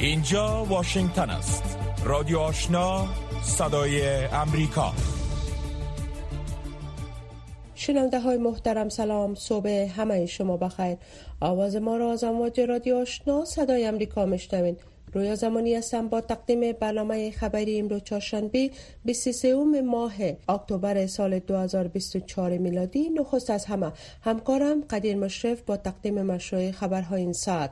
اینجا واشنگتن است. رادیو آشنا، صدای امریکا. شنونده های محترم سلام، صبح همه شما بخیر. آواز ما را از امواج رادیو آشنا صدای امریکا میشنوین. رویا زمانی هستم با تقدیم برنامه خبری امروز چهارشنبه 23 ماه اکتبر سال 2024 میلادی. نخست از همه همکارم قدیر مشرف با تقدیم مشروع خبرهای این ساعت.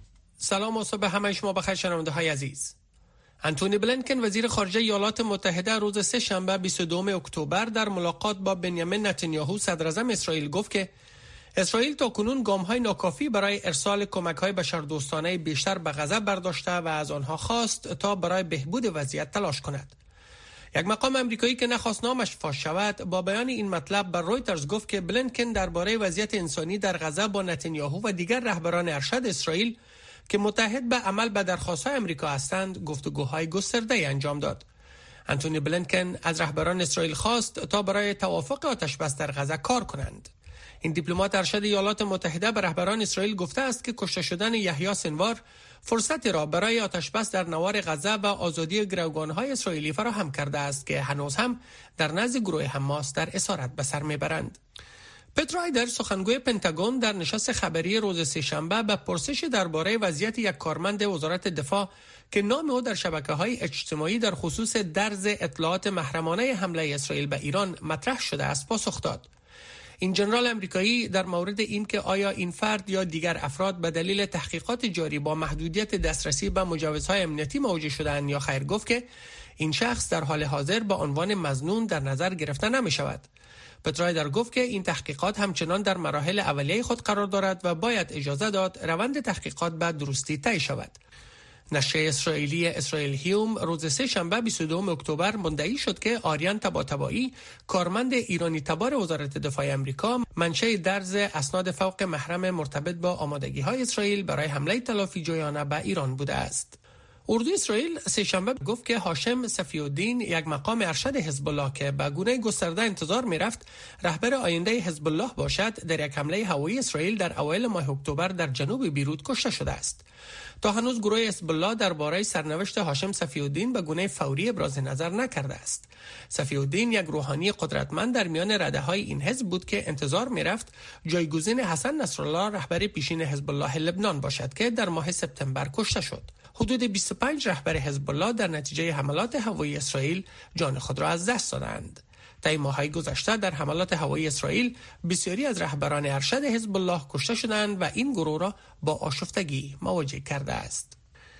سلام و صبح همه شما بخیر شنونده های عزیز. انتونی بلینکن وزیر خارجه ایالات متحده روز سه شنبه 22 اکتبر در ملاقات با بنیامین نتانیاهو صدر اعظم اسرائیل گفت که اسرائیل تاکنون گام‌های ناکافی برای ارسال کمک‌های بشردوستانه بیشتر به غزه برداشته و از آنها خواست تا برای بهبود وضعیت تلاش کند. یک مقام آمریکایی که نخواست نامش فاش شود با بیان این مطلب بر رویترز گفت که بلینکن درباره وضعیت انسانی در غزه با نتانیاهو و دیگر رهبران ارشد اسرائیل که متحد به عمل به درخواست‌های آمریکا هستند گفتگوهای گسترده‌ای انجام داد. انتونی بلینکن از رهبران اسرائیل خواست تا برای توافق آتش‌بس در غزه کار کنند. این دیپلمات ارشد ایالات متحده به رهبران اسرائیل گفته است که کشته شدن یحیی سنوار فرصتی را برای آتش‌بس در نوار غزه و آزادی گروگان‌های اسرائیلی فراهم کرده است که هنوز هم در نزد گروه حماس در اسارت به سر میبرند. پت رایدر سخنگوی پنتاگون در نشست خبری روز سه‌شنبه به پرسش درباره وضعیت یک کارمند وزارت دفاع که نام او در شبکه‌های اجتماعی در خصوص درز اطلاعات محرمانه حمله اسرائیل به ایران مطرح شده است پاسخ داد. این ژنرال آمریکایی در مورد این که آیا این فرد یا دیگر افراد به دلیل تحقیقات جاری با محدودیت دسترسی به مجوزهای امنیتی مواجه شده‌اند یا خیر گفت که این شخص در حال حاضر به عنوان مظنون در نظر گرفته نمی شود. پت رایدر گفت که این تحقیقات همچنان در مراحل اولیه خود قرار دارد و باید اجازه داد روند تحقیقات به درستی طی شود. نشریه اسرائیلی اسرائیل هیوم روز سه شنبه 22 اکتبر مدعی شد که آریان طباطبایی کارمند ایرانی تبار وزارت دفاع آمریکا منشأ درز اسناد فوق محرم مرتبط با آمادگی‌های اسرائیل برای حمله تلافی جویانه به ایران بوده است. اردوی اسرائیل سه شنبه گفت که هاشم صفی الدین یک مقام ارشد حزب الله که به گونه گسترده انتظار می‌رفت رهبر آینده حزب الله باشد در یک حمله هوایی اسرائیل در اوایل ماه اکتبر در جنوب بیروت کشته شده است. تا هنوز گروه حزب الله درباره سرنوشت هاشم صفی الدین به گونه فوری ابراز نظر نکرده است. صفی الدین یک روحانی قدرتمند در میان رده‌های این حزب بود که انتظار می‌رفت جایگزین حسن نصرالله رهبر پیشین حزب الله لبنان باشد که در ماه سپتامبر کشته شد. حدود 25 رهبر حزب الله در نتیجه حملات هوایی اسرائیل جان خود را از دست دادند. طی ماه‌های گذشته در حملات هوایی اسرائیل بسیاری از رهبران ارشد حزب الله کشته شدند و این گروه را با آشفتگی مواجه کرده است.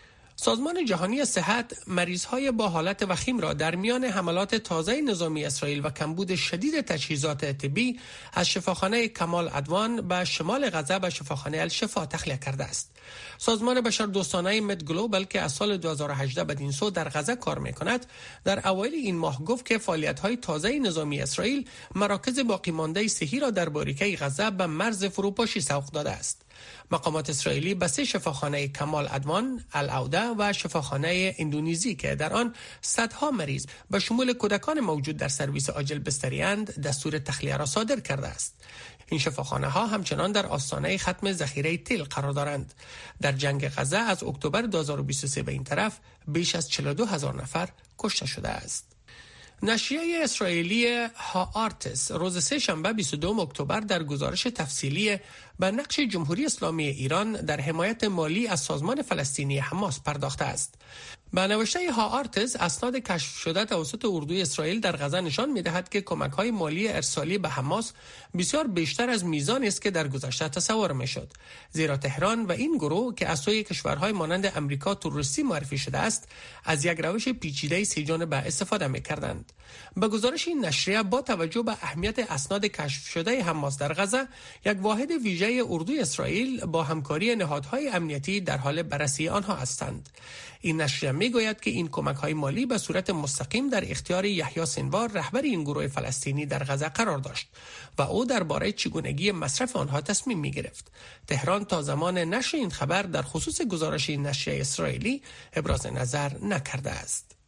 سازمان جهانی صحت مریض‌های با حالت وخیم را در میان حملات تازه نظامی اسرائیل و کمبود شدید تجهیزات طبی از شفاخانه کمال عدوان به شمال غزه به شفاخانه الشفا تخلیه کرده است. سازمان بشردوستانه مد گلوبال که از سال 2018 بدین سو در غزه کار می‌کند در اوایل این ماه گفت که فعالیت‌های تازه نظامی اسرائیل مراکز باقی مانده صحی را در باریکه غزه به مرز فروپاشی سوق داده است. مقامات اسرائیلی به 3 شفاخانه کمال عدوان، العوده و شفاخانه اندونزی که در آن صدها مریض به شمول کودکان موجود در سرویس عاجل بستری‌اند دستور تخلیه را صادر کرده است. این شفاخانه ها همچنان در آستانه ختم ذخیره تیل قرار دارند. در جنگ غزه از اکتبر 2023 به این طرف بیش از 42,000 نفر کشته شده است. نشریه اسرائیلی هآرتس روز سه شنبه 22 اکتبر در گزارش تفصیلی به نقش جمهوری اسلامی ایران در حمایت مالی از سازمان فلسطینی حماس پرداخته است. به نوشته هآرتس اسناد کشف شده توسط اردوی اسرائیل در غزه نشان می‌دهد که کمک‌های مالی ارسالی به حماس بسیار بیشتر از میزانی است که در گذشته تصور می‌شد، زیرا تهران و این گروه که از سوی کشورهای مانند امریکا تروریستی معرفی شده است از یک روش پیچیده سه‌جانبه استفاده می‌کردند. به گزارش این نشریه با توجه به اهمیت اسناد کشف شده حماس در غزه یک واحد ویژه اردوی اسرائیل با همکاری نهادهای امنیتی در حال بررسی آنها هستند. این نشریه میگوید که این کمک‌های مالی به صورت مستقیم در اختیار یحیی سنوار رهبر این گروه فلسطینی در غزه قرار داشت و او درباره چگونگی مصرف آنها تصمیم می‌گرفت. تهران تا زمان نشر این خبر در خصوص گزارش این نشریه اسرائیلی ابراز نظر نکرده است.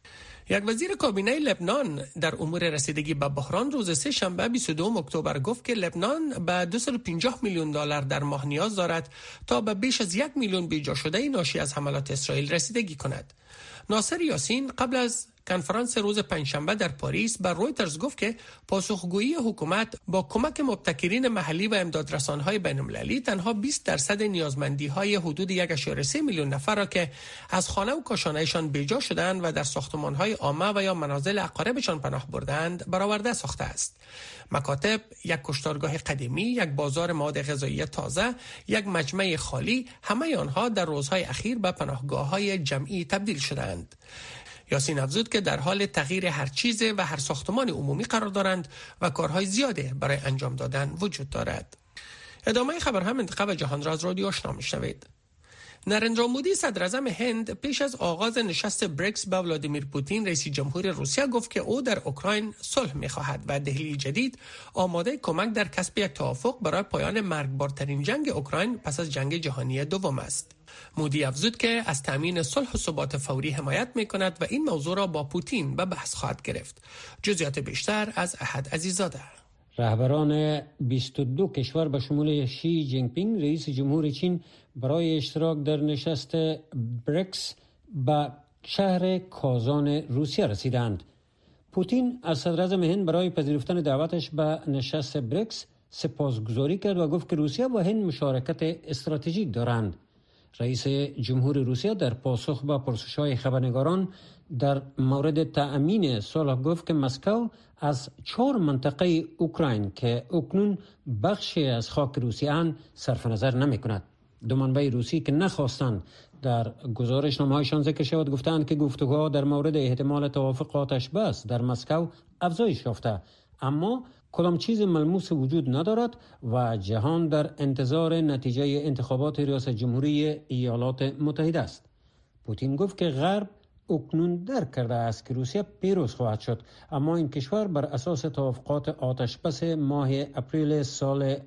یک وزیر کابینه لبنان در امور رسیدگی به بحران روز سه شنبه 22 اکتبر گفت که لبنان به 250 میلیون دلار در ماه نیاز دارد تا به بیش از 1 میلیون بیجا شده ناشی از حملات اسرائیل رسیدگی کند. ناصر یاسین قبل از کنفرانس روز پنجشنبه در پاریس به رویترز گفت که پاسخگویی حکومت با کمک مبتکرین محلی و امدادرسان‌های بین‌المللی تنها 20% نیازمندی‌های حدود 1.3 میلیون نفر را که از خانه و کاشانه‌شان بیجا شدند و در ساختمان‌های عامه و یا منازل اقاربشان پناه بردند برآورده ساخته است. مکاتب، یک کشتارگاه قدیمی، یک بازار مواد غذایی تازه، یک مجمع خالی، همه آنها در روزهای اخیر به پناهگاه‌های جمعی تبدیل شدند. یاسین افزود که در حال تغییر هر چیز و هر ساختمان عمومی قرار دارند و کارهای زیاده برای انجام دادن وجود دارد. ادامه خبرهای منطقه و جهان را از رادیو آشنا میشنوید. نریندرا مودی صدر اعظم هند پیش از آغاز نشست بریکس با ولادیمیر پوتین رئیس جمهور روسیه گفت که او در اوکراین صلح می‌خواهد و دهلی جدید آماده کمک در کسب یک توافق برای پایان مرگبارترین جنگ اوکراین پس از جنگ جهانی دوم است. مودی افزود که از تامین صلح و ثبات فوری حمایت می‌کند و این موضوع را با پوتین به بحث خواهد گرفت. جزئیات بیشتر از احد عزیزاده. رهبران 22 کشور به شمول شی جین پینگ رئیس جمهور چین برای اشتراک در نشست بریکس به شهر کازان روسیه رسیدند. پوتین از صدر اعظم هند برای پذیرفتن دعوتش به نشست بریکس سپاسگزاری کرد و گفت که روسیه و هند مشارکت استراتژیک دارند. رئیس جمهور روسیه در پاسخ به پرسش‌های خبرنگاران در مورد تأمین صلح گفت که مسکو از 4 منطقه اوکراین که اکنون بخشی از خاک روسیه اند صرف نظر نمی کند. دو منبع روسی که نخواستند در گزارشنامه‌هایشان ذکر شود گفتند که گفتگوها در مورد احتمال توافق آتش بس در مسکو افزایش یافته، اما کدام چیز ملموس وجود ندارد و جهان در انتظار نتیجه انتخابات ریاست جمهوری ایالات متحده است. پوتین گفت که غرب اکنون درک کرده است که روسیه پیروز خواهد شد، اما این کشور بر اساس توافقات آتش بس ماه اپریل سال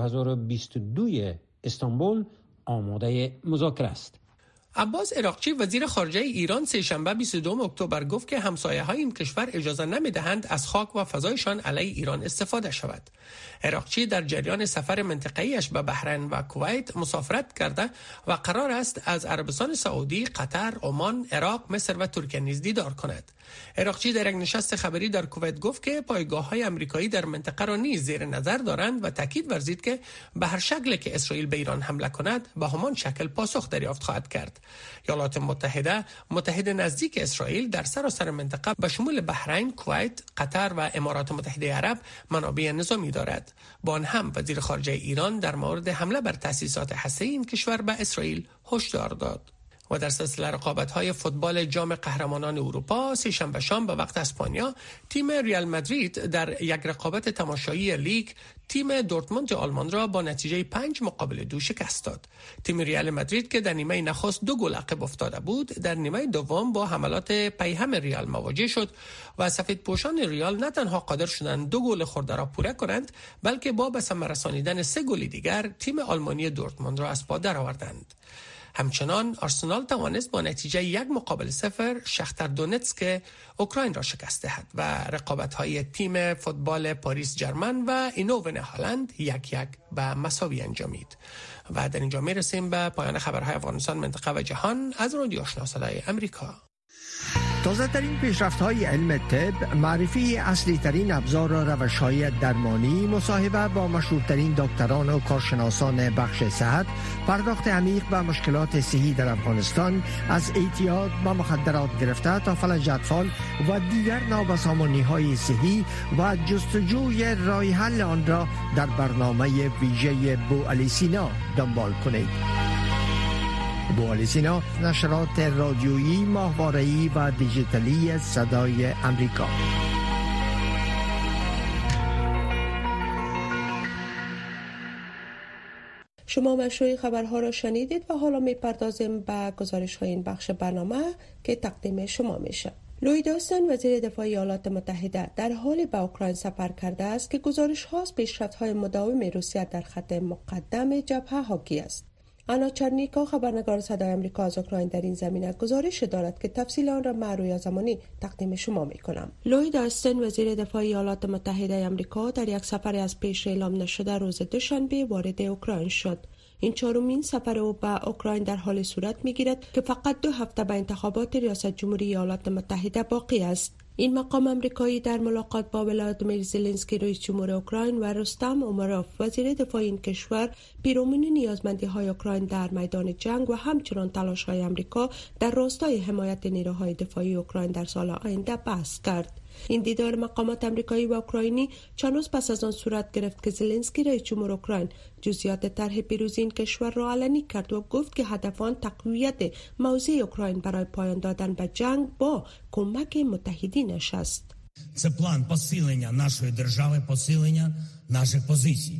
2022 استانبول آماده مذاکره است. عباس عراقچی وزیر خارجه ایران سه‌شنبه 22 اکتبر گفت که همسایه‌های این کشور اجازه نمی‌دهند از خاک و فضایشان علیه ایران استفاده شود. عراقچی در جریان سفر منطقه‌ایش به بحرین و کویت مسافرت کرده و قرار است از عربستان سعودی، قطر، عمان، عراق، مصر و ترکیه نیز دیدار کند. عراقچی در یک نشست خبری در کویت گفت که پایگاه‌های آمریکایی در منطقه را نیز زیر نظر دارند و تاکید ورزید که به هر شکلی که اسرائیل به ایران حمله کند به همان شکل پاسخ دریافت خواهد کرد. ایالات متحده متحد نزدیک اسرائیل در سراسر منطقه به شمول بحرین، کویت، قطر و امارات متحده عرب منابع نظامی دارد. با آن هم وزیر خارجه ایران در مورد حمله بر تأسیسات هسته‌ای این کشور به اسرائیل هشدار داد. و در سلسله رقابت‌های فوتبال جام قهرمانان اروپا سه‌شنبه شام به وقت اسپانیا تیم ریال مادرید در یک رقابت تماشایی لیگ تیم دورتموند آلمان را با نتیجه 5-2 شکست داد. تیم ریال مادرید که در نیمه نخست 2 گل عقب افتاده بود در نیمه دوم با حملات پیهم ریال مواجه شد و سفیدپوشان ریال نه تنها قادر شدند 2 گل خورده را پوره کنند بلکه با به ثمر رسانیدن 3 گل دیگر تیم آلمانی دورتموند را از پا درآوردند. همچنان آرسنال توانست با نتیجه 1-0 شختر دونتسک اوکراین را شکست دهد و رقابت‌های تیم فوتبال پاریس جرمن و اینوون هالند 1-1 به مساوی انجامید. و در اینجا میرسیم به پایان خبرهای افغانستان، منطقه و جهان از رادیو آشنا صدای امریکا. تازه ترین پیشرفت های علم طب، معرفی اصلی ترین ابزار و روش های درمانی، مصاحبه با مشهورترین دکتران و کارشناسان بخش صحت، پرداخت عمیق به مشکلات صحی در افغانستان از اعتیاد به مخدرات گرفته تا فلج اطفال و دیگر نابسامانی های صحی و جستجوی راه حل آن را در برنامه ویژه بوعلی سینا دنبال کنید. بوعلی سینا، نشرات رادیویی، ماهواره‌ای و دیجیتالی صدای امریکا. شما مشروع خبرها را شنیدید و حالا میپردازیم به گزارش های این بخش برنامه که تقدیم شما میشه. لوید آستن وزیر دفاع ایالات متحده در حال به اوکراین سفر کرده است که گزارش هاست پیشرفت های مداوم روسیه در خط مقدم جبهه حاکی است. آنا چرنیکا خبرنگار صدای آمریکا از اوکراین در این زمینه گزارش دارد که تفصیل آن را من رویا زمانی تقدیم شما میکنم. لوید آستن وزیر دفاع ایالات متحده آمریکا در یک سفر از پیش اعلام نشده روز دوشنبه وارد اوکراین شد. این چهارمین سفر او به اوکراین در حال صورت میگیرد که فقط 2 هفته به انتخابات ریاست جمهوری ایالات متحده باقی است. این مقام آمریکایی در ملاقات با ولادیمیر زلنسکی رئیس جمهور اوکراین و رستم اومروف وزیر دفاع این کشور پیرامون نیازمندی‌های اوکراین در میدان جنگ و همچنان تلاش‌های آمریکا در راستای حمایت نیروهای دفاعی اوکراین در سال آینده بحث کرد. این دیدار مقامات آمریکایی و اوکراینی چند روز پس از آن صورت گرفت که زلنسکی رئیس جمهور اوکراین جزئیات طرح پیروزی این کشور را علنی کرد و گفت که هدف آن تقویت موضع اوکراین برای پایان دادن به جنگ با کمک متحدینش است. Це план посилення нашої держави, посилення наших позицій.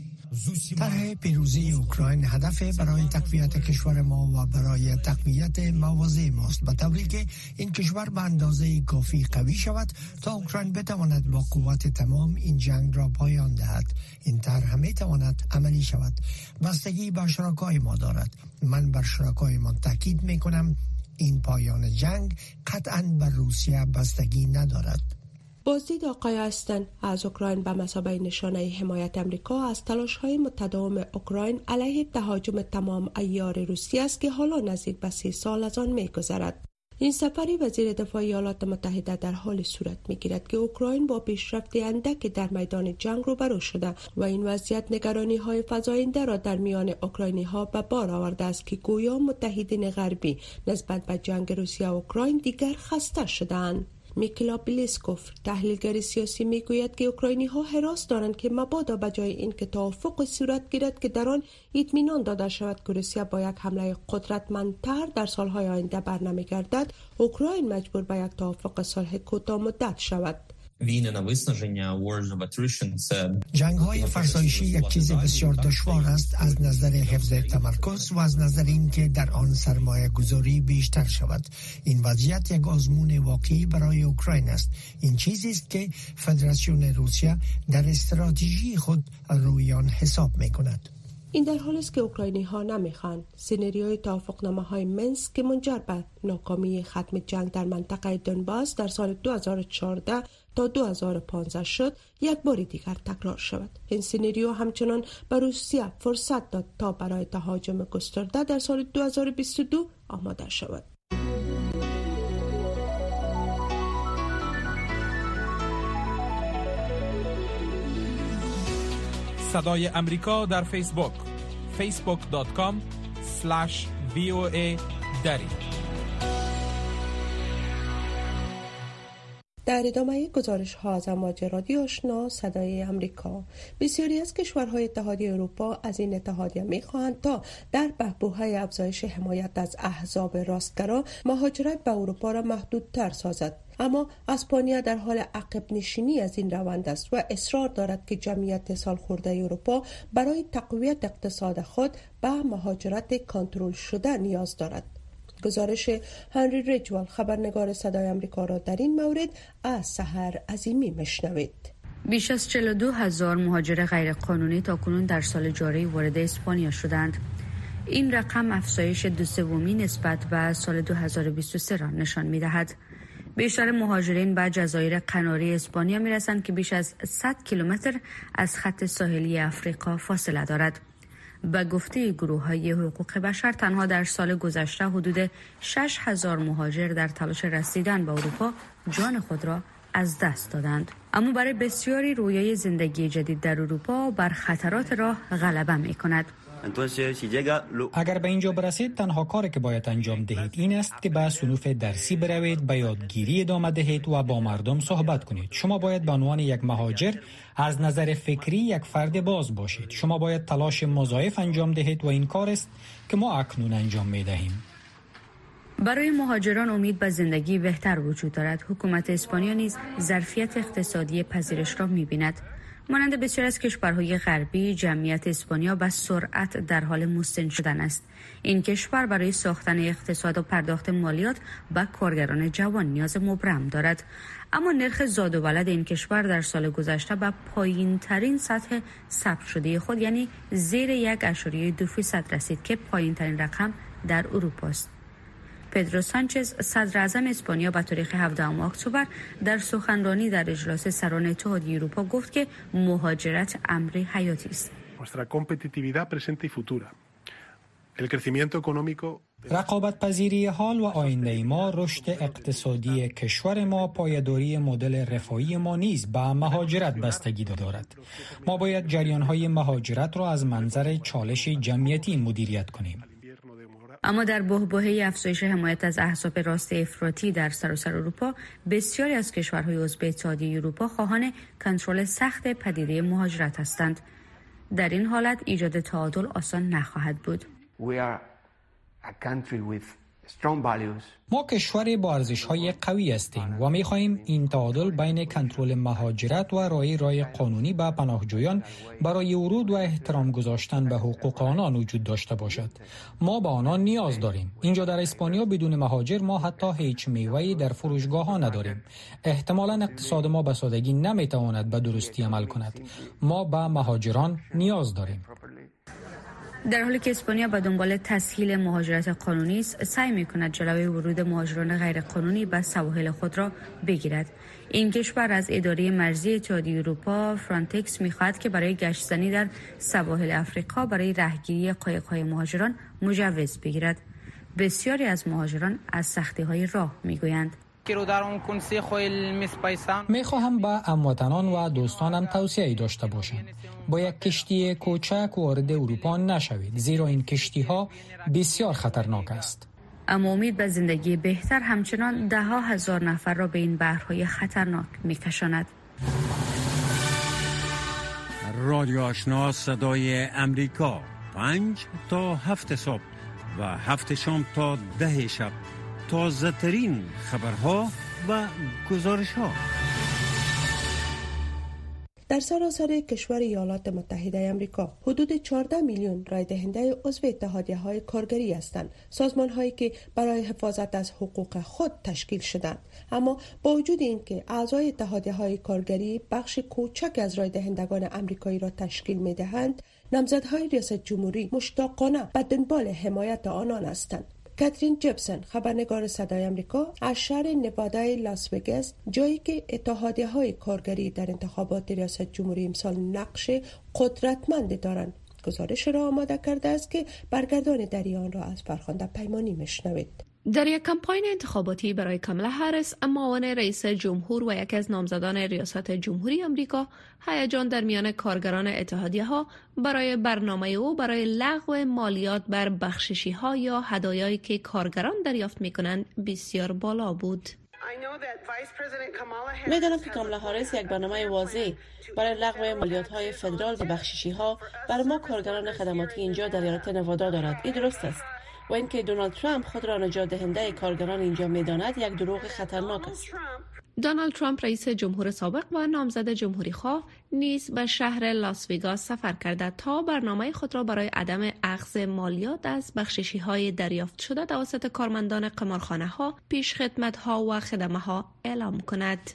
طرح پیروزی اوکراین هدف برای تقویت کشور ما و برای تقویت مواضع ماست به طوری که این کشور به اندازه کافی قوی شود تا اوکراین بتواند با قوت تمام این جنگ را پایان دهد. این طرح هم میتواند عملی شود. بستگی به شرکای ما دارد. من بر شرکای ما تاکید میکنم این پایان جنگ قطعاً بر روسیه بستگی ندارد. بازدید آقای استن از اوکراین به مثابه نشانه حمایت آمریکا از تلاش‌های متداوم اوکراین علیه تهاجم تمام عیار روسیه است که حالا نزدیک به 30 سال از آن می‌گذرد. این سفری وزیر دفاع ایالات متحده در حال صورت می‌گیرد که اوکراین با پیشرفت اندک در میدان جنگ روبرو شده و این وضعیت نگرانی‌های فزاینده را در میان اوکراینی‌ها به بار آورده است که گویا متحدین غربی نسبت به جنگ روسیه و اوکراین دیگر خسته شده‌اند. میکلا بلیسکوف تحلیلگر سیاسی میگوید که اوکراینی‌ها هراس دارند که مبادا به جای اینکه توافق صورت گیرد که در آن اطمینان داده شود که روسیه با یک حمله قدرتمندتر در سالهای آینده برنمیگردد، اوکراین مجبور به یک توافق صلح کوتاه مدت شود. جنگ‌های فرسایشی یک چیز بسیار دشوار است از نظر حفظ تمرکز و از نظر اینکه در آن سرمایه گذاری بیشتر شود. این وضعیت یک آزمون واقعی برای اوکراین است. این چیزی است که فدراسیون روسیه در استراتژی خود روی آن حساب می‌کند. این در حالی است که اوکراینی‌ها نمی‌خواهند سناریوی توافقنامه‌های منسک که منجر به ناکامی ختم جنگ در منطقه دونباس در سال 2014 تا 2015 شد یک بار دیگر تکرار شود. این سناریو همچنان به روسیه فرصت داد تا برای تهاجم گسترده در سال 2022 آماده شود. صدای امریکا در فیسبوک facebook.com/VOA دری. در ادامه گزارش ها از امواج رادیو آشنا صدای امریکا، بسیاری از کشورهای اتحادیه اروپا از این اتحادیه می‌خواهند تا در بهبوهای افزایش حمایت از احزاب راستگرا مهاجرت به اروپا را محدودتر سازد. اما اسپانیا در حال عقب نشینی از این روند است و اصرار دارد که جمعیت سالخورده اروپا برای تقویت اقتصاد خود به مهاجرت کنترل شده نیاز دارد. گزارش هنری ریجوال خبرنگار صدای آمریکا را در این مورد از سحر عظیمی میشنوید. بیش از 42,000 مهاجر غیرقانونی تاکنون در سال جاری وارد اسپانیا شدند. این رقم افزایش 2/3 نسبت به سال 2023 را نشان می‌دهد. بیشتر مهاجرین به جزایر قناری اسپانیا می‌رسند که بیش از 100 کیلومتر از خط ساحلی افریقا فاصله دارد. به گفته گروه‌های حقوق بشر تنها در سال گذشته حدود 6,000 مهاجر در تلاش رسیدن به اروپا جان خود را از دست دادند. اما برای بسیاری رویای زندگی جدید در اروپا بر خطرات راه غلبه می‌کند. اگر به اینجا برسید تنها کاری که باید انجام دهید این است که به صنوف درسی بروید، به یادگیری ادامه دهید و با مردم صحبت کنید. شما باید به عنوان یک مهاجر از نظر فکری یک فرد باز باشید. شما باید تلاش مضاعف انجام دهید و این کار است که ما اکنون انجام می‌دهیم. برای مهاجران امید به زندگی بهتر وجود دارد. حکومت اسپانیا نیز ظرفیت اقتصادی پذیرش را می‌بیند. مانند بسیار از کشورهای غربی، جمعیت اسپانیا به سرعت در حال مسن شدن است. این کشور برای ساختن اقتصاد و پرداخت مالیات به کارگران جوان نیاز مبرم دارد. اما نرخ زاد و ولد این کشور در سال گذشته به پایین ترین سطح ثبت شده خود، یعنی زیر 1.2% رسید که پایین ترین رقم در اروپا است. پدرو سانچز صدر اعظم اسپانیا به تاریخ 17 اکتبر در سخنرانی در اجلاس سران اتحادیه اروپا گفت که مهاجرت امری حیاتی است. رقابت پذیری حال و آینده ما، رشد اقتصادی کشور ما، پایداری مدل رفاهی ما نیز به مهاجرت بستگی دارد. ما باید جریان‌های مهاجرت را از منظر چالش جمعیتی مدیریت کنیم. اما در بحبوحه افزایش حمایت از احزاب راست افراطی در سراسر اروپا، بسیاری از کشورهای عضو اتحادیه اروپا خواهان کنترل سخت پدیده مهاجرت هستند. در این حالت ایجاد تعادل آسان نخواهد بود. ما کشوری با ارزش‌های قوی هستیم و می‌خواهیم این تعادل بین کنترل مهاجرت و رای قانونی به پناهجویان برای ورود و احترام گذاشتن به حقوق آنان وجود داشته باشد. ما به آنان نیاز داریم. اینجا در اسپانیا بدون مهاجر ما حتی هیچ میوه‌ای در فروشگاه‌ها نداریم. احتمالاً اقتصاد ما به سادگی نمی‌تواند به درستی عمل کند. ما به مهاجران نیاز داریم. در حالی که اسپانیا به دنبال تسهیل مهاجرت قانونی است، سعی می‌کند جلوی ورود مهاجران غیرقانونی به سواحل خود را بگیرد. این کشور از اداره مرزی اتحادیه اروپا فرانتکس می‌خواهد که برای گشتزنی در سواحل افریقا برای رهگیری قایق‌های مهاجران مجوز بگیرد. بسیاری از مهاجران از سختی‌های راه می‌گویند. میخواهم به هموطنان و دوستانم توصیه داشته باشم. با یک کشتی کوچک وارد اروپا نشوید، زیرا این کشتی ها بسیار خطرناک است. اما امید به زندگی بهتر همچنان ده ها هزار نفر را به این بحرهای خطرناک میکشاند. رادیو آشنا صدای امریکا، 5 تا 7 صبح و 7 شام تا 10 شب. تازه ترین خبرها و گزارش ها در سراسر کشور ایالات متحده آمریکا حدود 14 میلیون رای دهنده عضو اتحادیه های کارگری هستند، سازمان هایی که برای حفاظت از حقوق خود تشکیل شدند. اما با وجود اینکه اعضای اتحادیه های کارگری بخش کوچک از رای دهندگان آمریکایی را تشکیل می دهند، نامزدهای ریاست جمهوری مشتاقانه به دنبال حمایت آنان هستند. کاترین جیبسون، خبرنگار صدای آمریکا از شهر نوادای لاس وگاس، جایی که اتحادیه‌های کارگری در انتخابات ریاست جمهوری امسال نقش قدرتمندی دارند، گزارش را آماده کرده است که برگردان در آن را از فرخنده پیمانی میشنوید. در یک کمپاین انتخاباتی برای کامالا هریس، معاون رئیس جمهور و یکی از نامزدان ریاست جمهوری آمریکا، هیجان در میان کارگران اتحادیه‌ها برای برنامه او برای لغو مالیات بر بخششی‌ها یا هدایایی که کارگران دریافت می‌کنند بسیار بالا بود. می‌دانم که کامالا هریس یک برنامه واضح برای لغو مالیات‌های فدرال و بخششی‌ها برای ما کارگران خدماتی اینجا در ایالت نوادا دارد. این درست است. و اینکه دونالد ترامپ خود را نجات دهنده کارگران اینجا می‌داند یک دروغ خطرناک است. دونالد ترامپ رئیس جمهور سابق و نامزد جمهوری‌خواه نیز به شهر لاس وگاس سفر کرده تا برنامه خود را برای عدم اخذ مالیات از بخششی‌های دریافت شده توسط کارمندان قمارخانه‌ها، پیشخدمت‌ها و خدمه‌ها اعلام کند.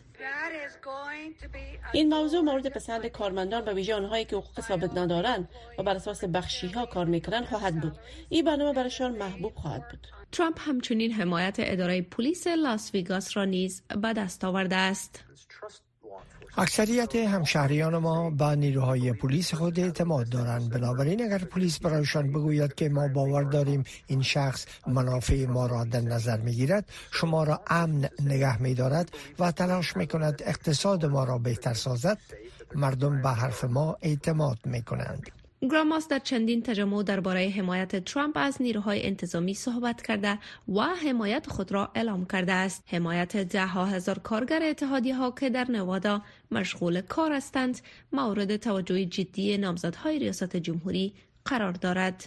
این موضوع مورد پسند کارمندان و ویژه آنهایی که حقوق ثابت ندارند و بر اساس بخشی‌ها کار می‌کنند خواهد بود. این برنامه برایشان محبوب خواهد بود. ترامپ همچنین حمایت اداره پلیس لاس وگاس را نیز به دست آورده است. اکثریت همشهریان ما به نیروهای پلیس خود اعتماد دارند. بنابراین اگر پلیس برایشان بگوید که ما باور داریم این شخص منافع ما را در نظر میگیرد، شما را امن نگه میدارد و تلاش میکند اقتصاد ما را بهتر سازد، مردم به حرف ما اعتماد میکنند. گراماس در چندین تجمع درباره حمایت ترامپ از نیروهای انتظامی صحبت کرده و حمایت خود را اعلام کرده است. حمایت 10,000 کارگر اتحادیه‌ها که در نوادا مشغول کار هستند مورد توجه جدی نامزدهای ریاست جمهوری قرار دارد.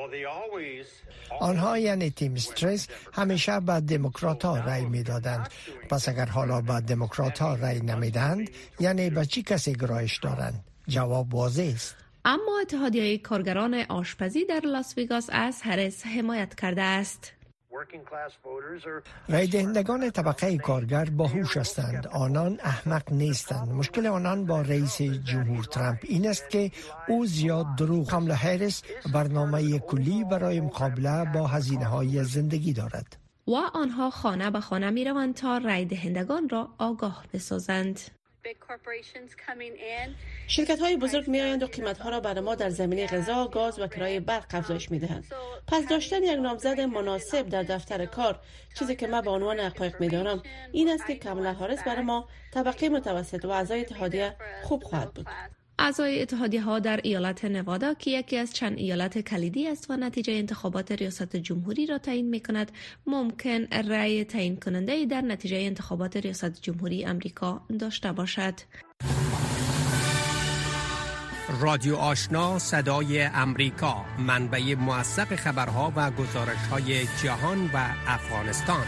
آنها یعنی تیم استرس همیشه به دموکرات ها رای می دادند. پس اگر حالا به دموکرات ها رای نمی دهند یعنی به چی کسی گرایش دارند؟ جواب واضح است. اما اتحادیه کارگران آشپزی در لاس وگاس از هریس حمایت کرده است. رای دهندگان طبقه کارگر باهوش هستند. آنان احمق نیستند. مشکل آنان با رئیس جمهور ترامپ این است که او زیاد دروغ. کامالا هریس برنامه کلی برای مقابله با هزینه‌های زندگی دارد. و آنها خانه به خانه می روند تا رای دهندگان را آگاه بسازند. شرکت‌های بزرگ می‌آیند و قیمت‌ها را برای ما در زمینه غذا، گاز و کرایه برق افزایش می‌دهند. پس داشتن یک نامزد مناسب در دفتر کار، چیزی که من به عنوان حقایق می‌دانم، این است که کامالا هریس برای ما طبقه متوسط و اعضای اتحادیه خوب خواهد بود. اعضای اتحادیه‌ها در ایالت نوادا که یکی از چند ایالت کلیدی است و نتیجه انتخابات ریاست جمهوری را تعیین می‌کند، ممکن رأی تعیین کننده در نتیجه انتخابات ریاست جمهوری امریکا داشته باشد. رادیو آشنا صدای امریکا، منبع موثق خبرها و گزارش‌های جهان و افغانستان.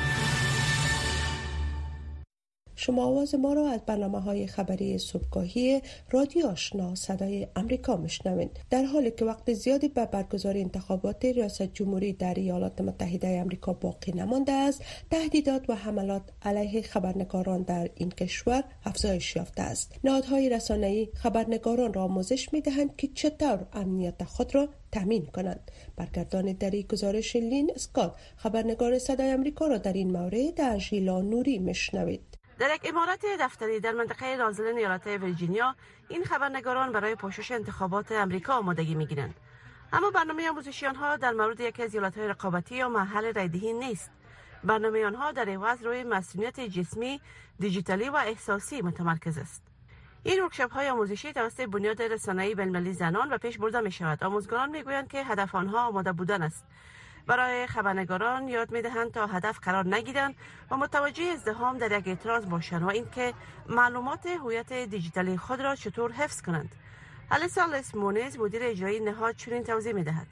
شما آواز ما را از برنامه‌های خبری صبحگاهی رادیو آشنا صدای امریکا میشنوید. در حالی که وقت زیادی به برگزاری انتخابات ریاست جمهوری در ایالات متحده آمریکا باقی نمانده است، تهدیدات و حملات علیه خبرنگاران در این کشور افزایش یافته است. نهادهای رسانه‌ای خبرنگاران را آموزش می‌دهند که چطور امنیت خود را تامین کنند. برگردان در گزارش لین اسکات، خبرنگار صدای امریکا را در این مورد در ژیلا نوری میشنوید. در یک عمارت دفتری در منطقه رازلین ایالت ویرجینیا، این خبرنگاران برای پوشش انتخابات امریکا آمادگی می‌گیرند. اما برنامه آموزشی آنها در مورد یکی از ایالت‌های رقابتی یا محل رایدهی نیست. برنامه آنها در عوض روی مسئولیت جسمی، دیجیتالی و احساسی متمرکز است. این ورکشاپ‌های آموزشی توسط بنیاد رسانه‌ای بین‌المللی زنان و پیش برده می‌شود. آموزگاران می‌گویند که هدف آنها آماده بودن است. برای خبرنگاران یاد می‌دهند تا هدف قرار نگیرند و متوجه ازدحام در یک اعتراض باشند و اینکه معلومات هویت دیجیتالی خود را چطور حفظ کنند. الیسا لسمونز مدیر اجرایی نهاد چنین توضیح می‌دهد.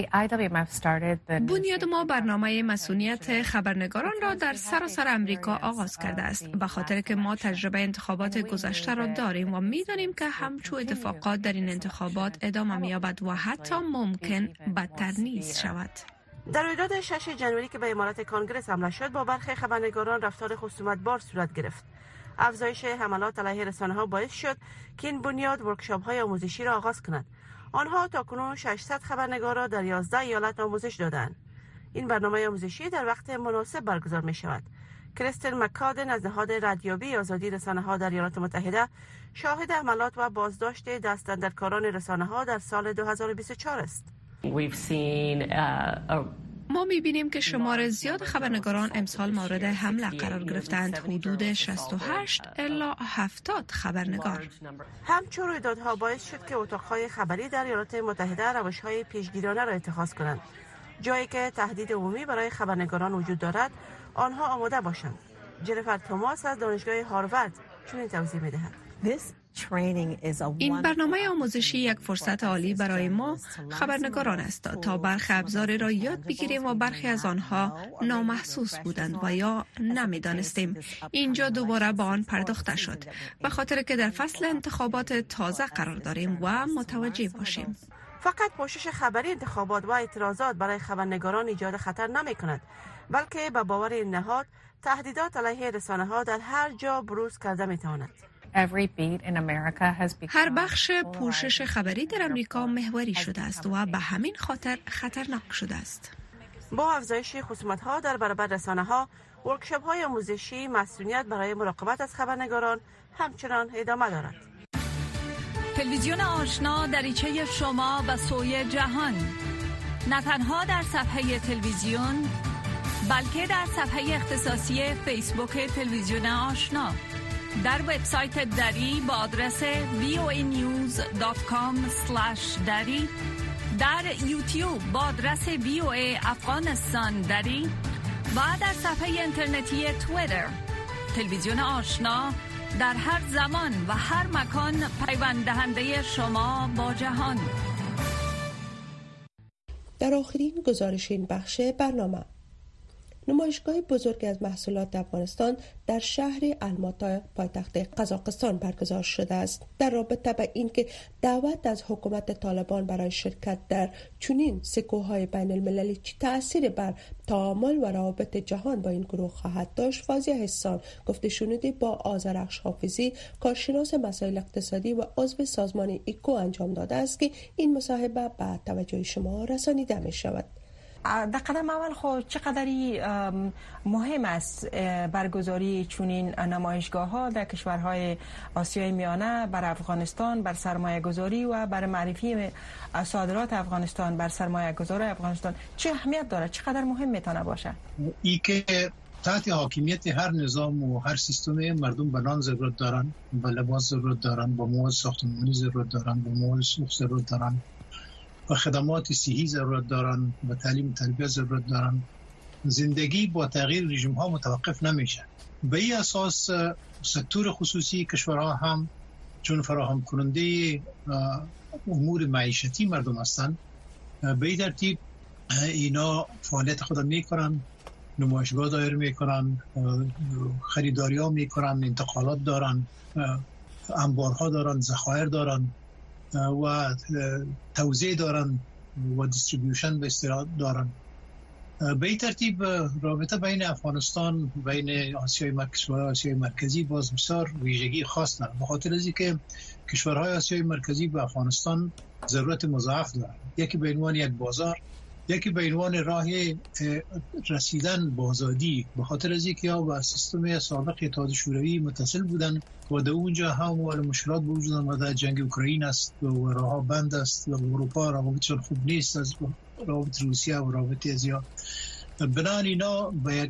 بنیاد ما برنامه مسئولیت خبرنگاران را در سراسر امریکا آغاز کرده است، به خاطر که ما تجربه انتخابات گذشته را داریم و می‌دانیم که همچو اتفاقات در این انتخابات ادامه می‌یابد و حتی ممکن بدتر نیز شود. در رویداد 6 جنوری که به عمارت کانگرس حمله شد، با برخی خبرنگاران رفتار خصومت‌بار صورت گرفت. افزایش حملات علیه رسانه‌ها باعث شد که این بنیاد ورکشاپ‌های آموزشی را آغاز کند. آنها تاکنون 600 خبرنگار را در 11 ایالت آموزش دادند. این برنامه آموزشی در وقت مناسب برگزار می شود. کریستل مکادن از نهاد ردیابی آزادی رسانه‌ها در ایالات متحده شاهد حملات و بازداشت دستاندرکاران رسانه‌ها در سال 2024 است. ما می‌بینیم که شمار زیاد خبرنگاران امسال مورد حمله قرار گرفتند، حدود 68 الی 70 خبرنگار. همچون رویدادها باعث شد که اتاق‌های خبری در ایالات متحده روش‌های پیشگیرانه را اتخاذ کنند. جایی که تهدید عمومی برای خبرنگاران وجود دارد، آنها آماده باشند. جنیفر توماس از دانشگاه هاروارد چنین توضیح می‌دهد. این برنامه آموزشی یک فرصت عالی برای ما خبرنگاران است تا برخی ابزاری را یاد بگیریم و برخی از آنها نامحسوس بودند و یا نمی‌دانستیم. اینجا دوباره با آن پرداخته شد، به خاطر که در فصل انتخابات تازه قرار داریم و متوجه باشیم. فقط پوشش خبری انتخابات و اعتراضات برای خبرنگاران ایجاد خطر نمی‌کند، بلکه به باور این نهاد تهدیدات علیه رسانه‌ها در هر جا بروز کرده می‌تواند. هر بخش پوشش خبری در امریکا محوری شده است و به همین خاطر خطرناک شده است. با افزایش خصومت‌ها در برابر رسانه‌ها، ورکشاپ‌های آموزشی مسئولیت برای مراقبت از خبرنگاران همچنان ادامه دارد. تلویزیون آشنا دریچه شما و سوی جهان، نه تنها در صفحه تلویزیون بلکه در صفحه اختصاصی فیسبوک تلویزیون آشنا، در وبسایت دری با آدرس voanews.com/dari، در یوتیوب با آدرس VOA افغانستان دری و در صفحه اینترنتی توییتر. تلویزیون آشنا در هر زمان و هر مکان پیوند دهنده شما با جهان. در آخرین گزارش این بخش برنامه، نمایشگاه بزرگی از محصولات افغانستان در شهر الماتا پایتخت قزاقستان برگزار شده است. در رابطه با اینکه دعوت از حکومت طالبان برای شرکت در چنین سکوهای بین المللی چه تأثیر بر تعامل و روابط جهان با این گروه خواهد داشت، فازیه حسان گفته شنودی با آذرخش حافظی، کارشناس مسائل اقتصادی و عضو سازمان ایکو انجام داده است که این مصاحبه به توجه شما رسانیده می شود. در قدم اول خود چقدری مهم است برگزاری چنین نمایشگاه‌ها در کشورهای آسیای میانه بر افغانستان، بر سرمایه گذاری و بر معرفی صادرات افغانستان بر سرمایه گذاری افغانستان چه اهمیت دارد؟ چقدر مهم میتونه باشه؟ ای که تحت حاکمیت هر نظام و هر سیستم مردم به نان ضرورت دارن، به لباس ضرورت دارن، به مواد ساختمانی ضرورت دارن، به مواد سوخت ضرورت دارن، به خدمات صحی ضرورت دارن، به تعلیم و تربیت ضرورت دارن. زندگی با تغییر رژیم ها متوقف نمیشه. به این اساس سکتور خصوصی کشورها هم چون فراهم کننده امور معیشتی مردم هستند، به این ترتیب اینا فعالیت خود میکنن، نمایشگاه دایر میکنن، خریداری ها میکنن، انتقالات دارن، انبارها دارن، ذخایر دارن و توزیع دارن و دیستریبیوشن به اصطلاح دارن. به این ترتیب رابطه بین افغانستان بین آسیای مرکزی باز بسیار ویژگی خاص داره، به خاطر از اینکه کشورهای آسیای مرکزی به افغانستان ضرورت مضاعف دارن، یکی به عنوان یک بازار، یکی به عنوان راه رسیدن به آزادی، به خاطر از اینکه یا با سیستم سابق اتحاد شوروی متصل بودن و در اونجا هم مشکلات به وجود آمده، جنگ اوکراین است و راهها بند است و اروپا روابطشون خوب نیست از روابط روسیه و روابط آسیا. بنابراین اینا به یک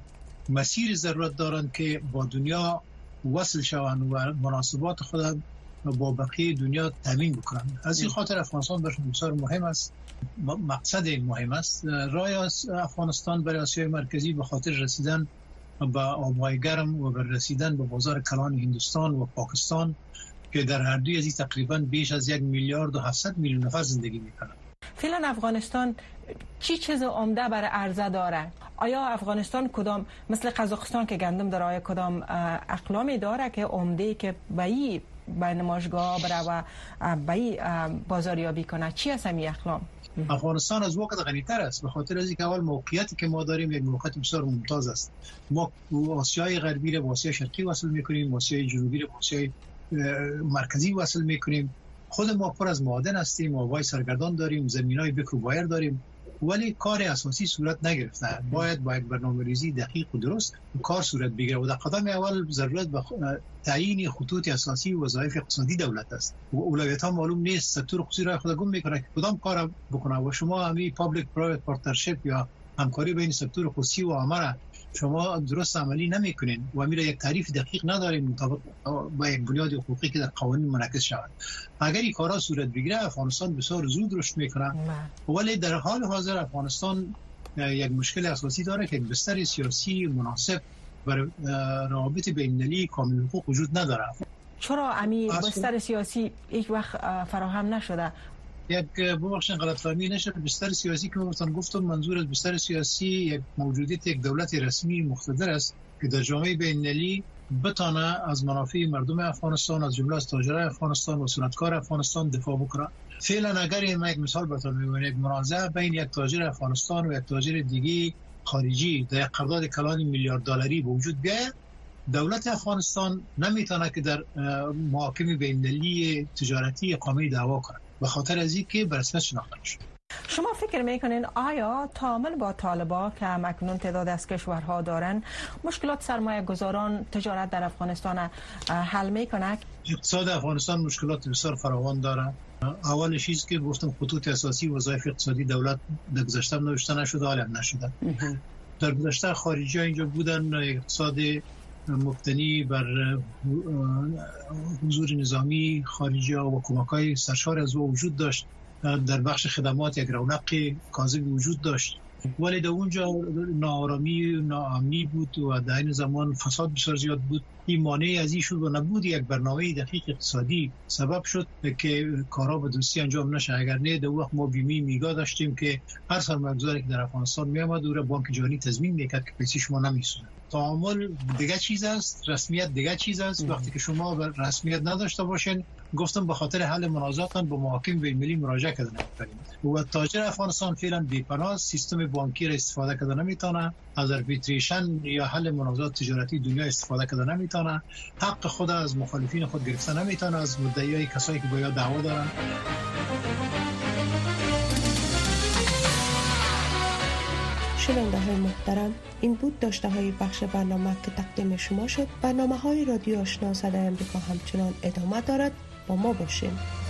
مسیر ضرورت دارند که با دنیا وصل شوند و مناسبات خود با بقیه دنیا تامین بکنن. از این خاطر افغانستان برشون بسیار مهم است، مقصد مهم است. راه افغانستان برای آسیای مرکزی به خاطر رسیدن به آبهای گرم و بر رسیدن به بازار کلان هندوستان و پاکستان که در هر دوی از این تقریبا بیش از 1.7 میلیارد نفر زندگی میکنند. فعلا افغانستان چی چیز عمده برای عرضه داره؟ آیا افغانستان کدام مثل قزاقستان که گندم داره، آیا کدام اقلامی داره که عمده که به نمایشگاه بره و به بازاریابی کنه؟ چی هست این اقلام؟ افغانستان از وقت غنی‌تر است، به خاطر از اینکه اول موقعیتی که ما داریم یک موقعیت بسیار ممتاز است. ما آسیای غربی را با آسیای شرقی وصل می‌کنیم، آسیای جنوبی را با آسیای مرکزی وصل می‌کنیم. خود ما پر از معادن هستیم، آبای سرگردان داریم، زمینای بکر و بایر داریم، ولی کار اساسی صورت نگرفته. باید با یک برنامه‌ریزی دقیق و درست کار صورت بگیره و در قدم اول ضرورت به تعیین خطوط اساسی و وظایف اقتصادی دولت است. و اولویت‌ها معلوم نیست، سکتور خصوصی را خود گم می‌کنه که کدام کار بکنه و شما همین پابلیک پرایوت پارتنرشیپ یا همکاری بین سکتور خصوصی و عامه شما درست عملی نمی‌کنین و میره یک تعریف دقیق نداریم مطابق با یک بنیاد حقوقی که در قوانین منعکس شود. اگر این کارا صورت بگیره افغانستان بسیار زود رشد میکنه، ولی در حال حاضر افغانستان یک مشکل اساسی داره که بستر سیاسی مناسب برای روابط بین‌المللی کامل حقوق وجود نداره. چرا امی بستر سیاسی یک وقت فراهم نشده؟ یک ببخشید غلطفهمی نشه، بستر سیاسی که من گفتم منظور از بستر سیاسی یک موجودیت یک دولت رسمی مقتدر است که در جامعه بین‌المللی بتانه از منافع مردم افغانستان از جمله از تاجرای افغانستان و صنعتکار افغانستان دفاع بکنه. فعلا اگر من یک مثال بتونم بگم، یک منازعه بین یک تاجر افغانستان و یک تاجر دیگه خارجی در یک قرارداد کلان $1 میلیارد به وجود بیاید، دولت افغانستان نمیتونه که در محاکم بین‌المللی تجارتی اقامه دعوا کنه به خاطر از اینکه به رسمیت شناخته نشد. شما فکر میکنین آیا تعامل با طالبان که اکنون تعداد از کشورها دارن مشکلات سرمایه گذاران تجارت در افغانستان حل میکنه؟ اقتصاد افغانستان مشکلات بسیار فراوان داره. اول چیز که گفتم خطوط اساسی وظایف اقتصادی دولت در گذشته نوشته نشده، حالا نشده. در گذشته خارجی ها اینجا بودن، اقتصاد مبتنی بر حضور نظامی خارجی ها و کمک‌های سرشار از او وجود داشت. در بخش خدمات یک رونق کاذب وجود داشت. ولی در اونجا ناآرامی و ناامنی بود و در این زمان فساد بسیار زیاد بود. این مانع از این شد و نبود یک برنامه دقیق اقتصادی سبب شد که کارا به درستی انجام نشه. اگر نه در وقت ما بیمه میگا داشتیم که هر سرمایه‌گذاری که در افغانستان میآمد او را بانک جهانی تضمین میکرد که پیسه شما نمیسونه. تعامل دیگه چیز است، رسمیت دیگه چیز است. وقتی که شما رسمیت نداشته باشین، گفتم به خاطر حل منازعات به محاکم بین‌المللی مراجعه کردن و تاجر افغانستان فعلا بی‌پناه، سیستم بانکی را استفاده کردن نمیتونه، از اربیتریشن یا حل منازعات تجارتی دنیا استفاده کردن نمیتونه، حق خود از مخالفین خود گرفته نمیتونه، از مدعیای کسایی که باید دعوا دارن. شنونده های محترم، این بود داشته های بخش برنامه که تقدیم شما شد. برنامه های رادیو آشنا صدای امریکا همچنان ادامه دارد. با ما باشین.